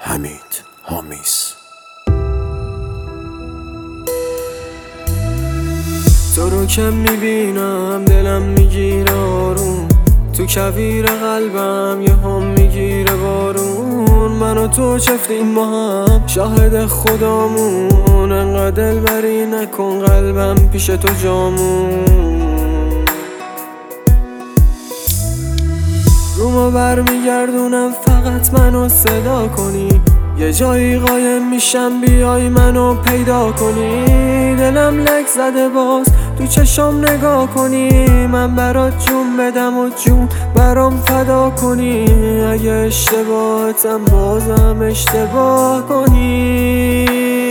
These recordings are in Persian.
حمید هامیس. تو رو که میبینم دلم میگیره آروم، تو کویر قلبم یه هم میگیره بارون. من و تو چفتیم با هم شاهد خدامون، انقدر دلبری نکن قلبم پیش تو جامون. رومو برمیگردونم فقط منو صدا کنی، یه جایی قایم میشم بیای منو پیدا کنی. دلم لک زده باز تو چشم نگاه کنی، من برات جون بدم و جون برام فدا کنی. اگه اشتباهتم بازم اشتباه کنی.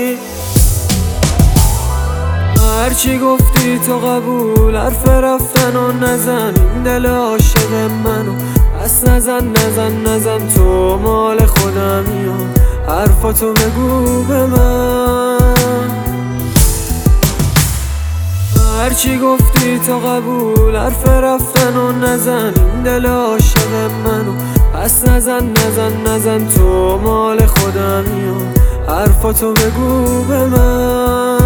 هرچی گفتی تو قبول، حرف رفتن و نزن این دل عاشق منو. پس نزن تو مال خودمی و حرفاتو بگو به من. هرچی گفتی تو قبول، حرف رفتن و نزن این دل عاشق منو. پس نزن تو مال خودمی و حرفاتو بگو به من.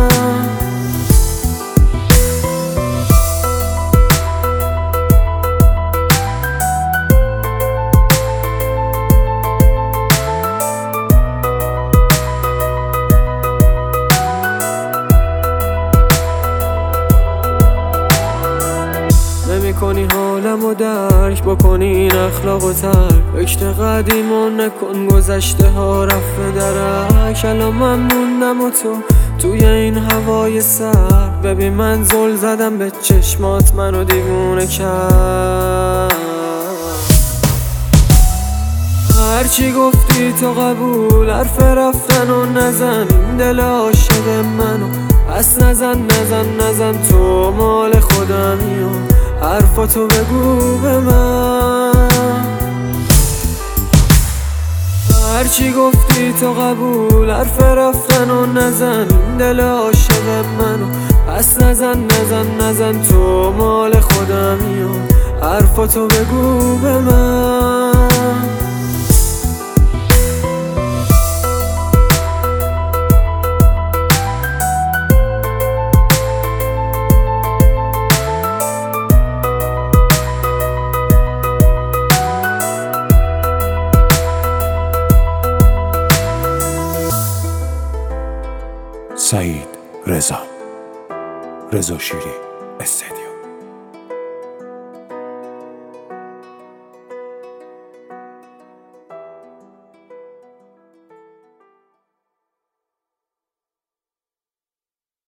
نمی‌کنی حالمو درک، بکنی این اخلاقو ترک. فکر قدیمو نکن، گذشته ها رفت به درک. الان من موندم و تو توی این هوای سر. ببین من زل زدم به چشمات، منو دیوونه کرد. هرچی گفتی تو قبول، حرف رفتن و نزن این دل عاشق منو. پس نزن تو مال خودمی و حرفاتو بگو به من. هرچی گفتی تو قبول، حرف رفتن و نزن این دل عاشق منو. پس نزن تو مال خودمی و حرفاتو بگو به من. سعید رضا شیری استد